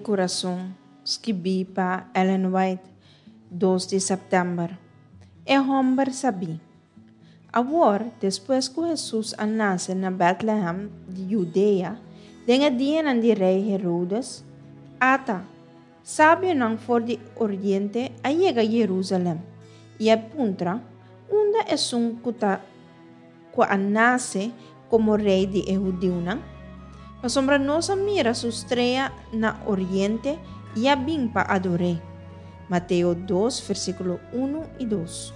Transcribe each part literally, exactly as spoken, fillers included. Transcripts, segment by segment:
coração, escrevi para Ellen White, dois de setembro. É homem sabi. Agora, depois que Jesus nasce na Bethlehem de Judeia, denga dia de rei Herodes, ata, sabe não for de Oriente, a chega a Jerusalém, e apunta, onde é um kuta que nasce como rei de Judeu, não? A sombra nossa mira sua estrela na Oriente e a bim para adorar. Mateus dois, versículo um e dois.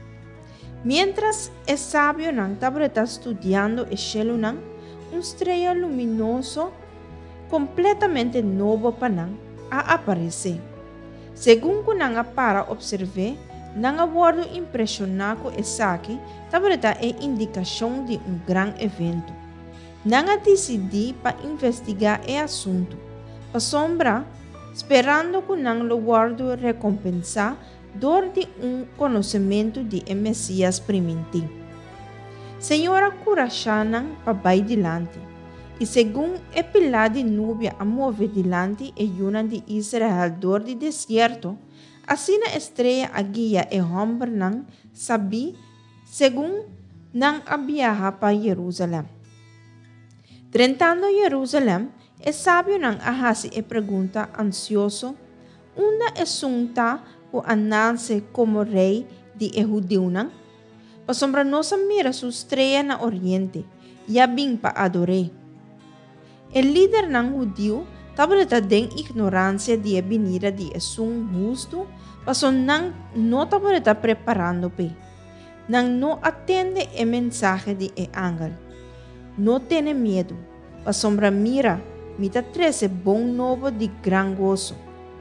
Mientras el sabio nan estaba estudiando el cielo nan, un estrella luminoso completamente nuevo para nan a aparecer. Según que nan para observar, nan a bordo impressionado el saque, estaba e indicação de um gran evento. Nan a decidir para investigar el asunto. Pa sombra, esperando que nan lo guardo recompensar dor de um conhecimento de Messias primitivo. Senhora Curachanang pabai dilante, e segundo é pilar de nubia a move dilante e yuna de Israel dor de deserto, assim a estrela a guia e homem não sabi, segundo não a viaja para Jerusalém. Trentando Jerusalém, é sábio não a hasi e pergunta ansioso, onde é sunta o ananse como rei de Judeu não? Pa sombra nossa mira sua estrela na Oriente, e a bim pa adorar. O líder não judeu estava den ignorância de a venida de um justo, pa son não não estava preparando pe. Não não atende a mensagem de e ángel. Não tenha medo, pa sombra mira, mita treze bom novo de gran gozo.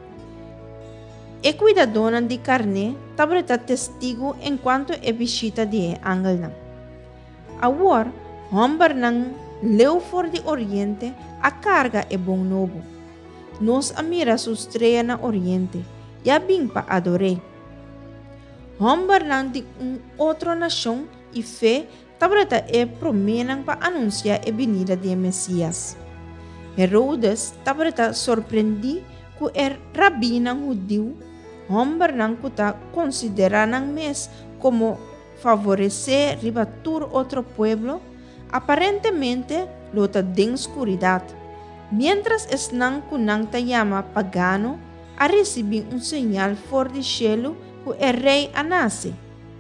E cuidadora de carne estava testigo enquanto é visita de ángel. Agora, homem não leu for de Oriente a carga é bom novo. Nos amira sua estrela na Oriente e a bim para adorar. Homem não de um outra nação e fé estava é promenan para anunciar a venida de Messias. Herodes estava surpreendido que o rabino judeu homem não kuta consideran mes como favorecer ribatur outro pueblo, aparentemente lota den escuridad, mientras es nan kunang tayama pagano a recibir um señal for de cielo que el rey anase.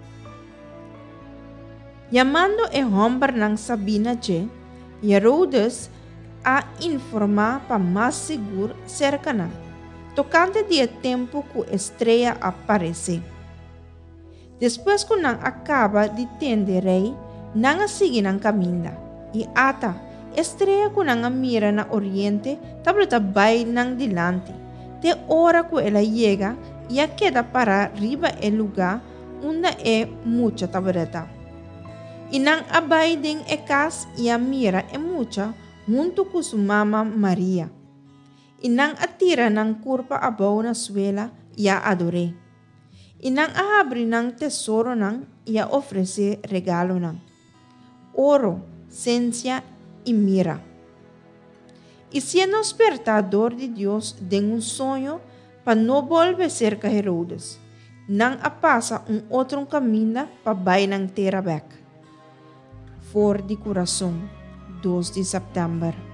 Llamando e homem não sabina que Herodes a informar para mais seguro cerca não. Tocante dia tempo que a estrela aparece. Depois que não acaba de tender rei, não a sigue na caminho. E ata, estrela que não a mira na oriente, tableta vai não dilante. De hora que ela chega, e a queda para riba el lugar onde é muita tableta. E não a vai den e casa e a mira é muita, junto com sua mama Maria. E não atira ng curpa abaw na suela e a adore. E não a abre ng tesoro ng e a oferece regalo ng oro, ciencia e mira. E sendo despertador de Deus de um sonho para não volver cerca Herodes, não a passa um outro caminho para baixo ng terra back. For de coração, dois de setembro.